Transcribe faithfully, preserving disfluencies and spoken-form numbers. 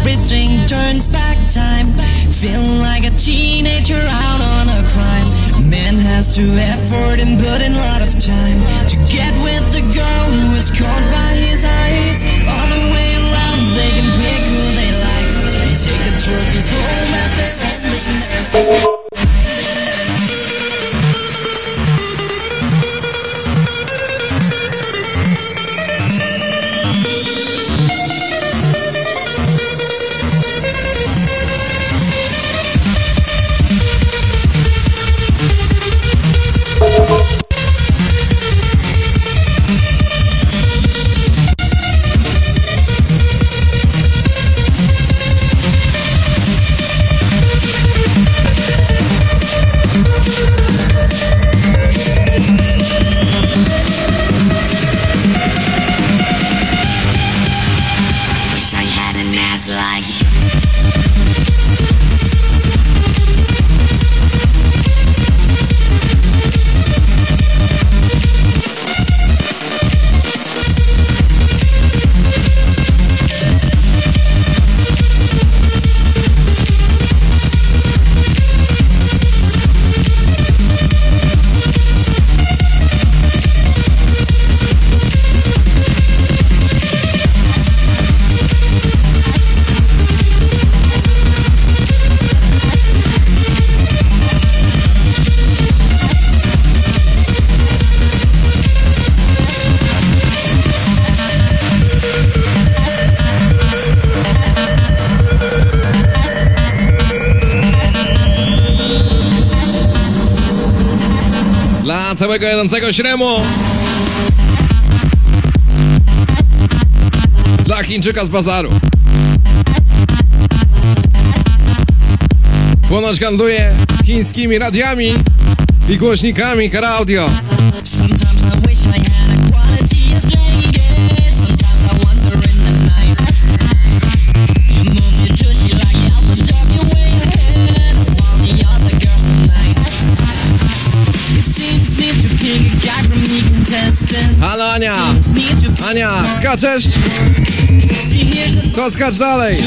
everything turns back time. Feeling like a teenager out on a crime. A man has to effort and put in a lot of time to get with the girl who is caught by his eyes. All the way around they can pick who they like and take the trophies home as they're ending. Całego jadącego śremu dla Chińczyka z bazaru. Ponoć handluje chińskimi radiami i głośnikami Car Audio. Halo Ania! Ania, skaczesz? To skacz dalej!